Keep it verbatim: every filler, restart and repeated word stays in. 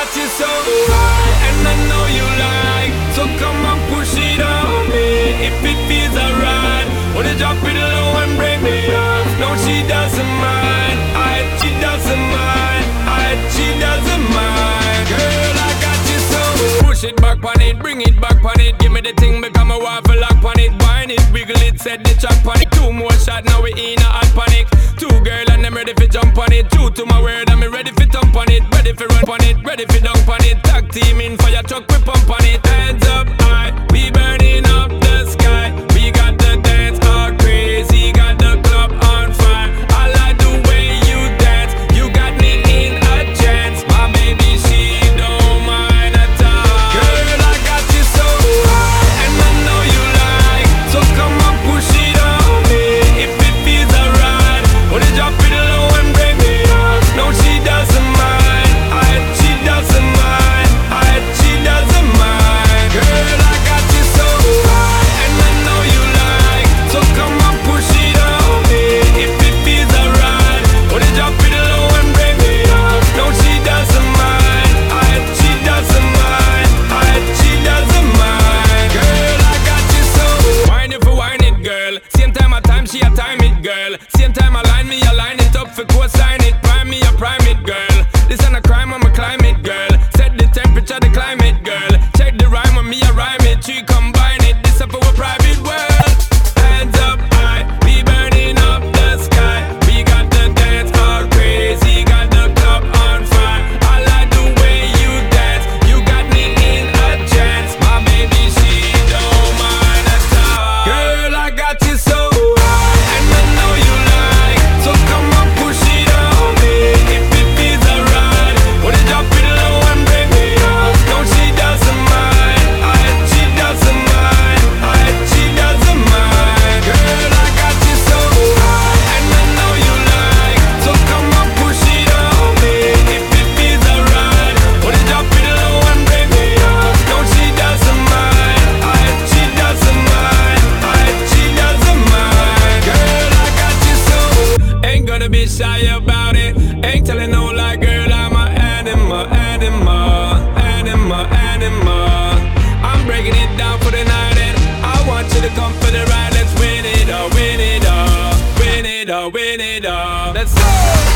got you so high, and I know you like. So come on, push it on me. If it feels alright, wanna drop it low and bring me up. No, she doesn't mind. I, she doesn't mind. I, she doesn't mind. Girl, I got you so. Push it back on it, bring it back on it. Give me the thing, become a waffle lock on it. Wine it, wiggle it, set the track on it. Two more shots, now we in a hot panic. Two girl and I'm ready for jump on it. True to my word, I'm ready for thump on it. Ready for run on it, ready for dunk on it. Tag team in fire truck, we pump on it. Hands up high, we burning up the sky. We got the dance all crazy, got the club on fire. I like the way you dance, you got me in a trance. My baby, she don't mind at all. Girl, I got you so high, and I know you like. So come on, push it on me. If it feels alright, wanna drop it low and bring me up. No, she doesn't mind. I, she doesn't mind. I, she doesn't mind. Girl, I got you so high, and I know you like. So come on, push it on me. If it feels alright, wanna drop it low and bring me up. No, she doesn't mind. I, she doesn't mind. I, she doesn't mind. Girl, I got you so. Wine it for wine it, girl. Same time a time, she a time it, girl. Same time I line me, I line it up for co-sign it. Prime me, I prime it, girl. This ain't a crime, I'm a climate, girl. Set the temperature, the climate, girl. Check the rhyme on me, I rhyme it. Three combine it, this up for a private world. Hands up high, we burning up the sky. We got the dance all crazy, got the club on fire. I like the way you dance, you got me in a trance. My baby, she don't mind at all. Girl, I got you so high, and I know you like. So come on, push it on me. If it feels alright, wanna drop it low and bring me up. No, she doesn't mind. I, she doesn't mind. I, she doesn't mind. Girl, I got you so high, and I know you like. So come on, push it on me. If it feels alright, wanna drop it low and bring me up. No, she doesn't mind. I, she doesn't mind. I, she doesn't mind. Girl, I got you so. Ain't gonna be shy about it. Ain't telling no lie, girl, I'm a animal, animal, animal, animal. I'm breaking it down for the night, and I want you to come for the ride. Let's win it all, win it all, win it all, win it all. Let's go.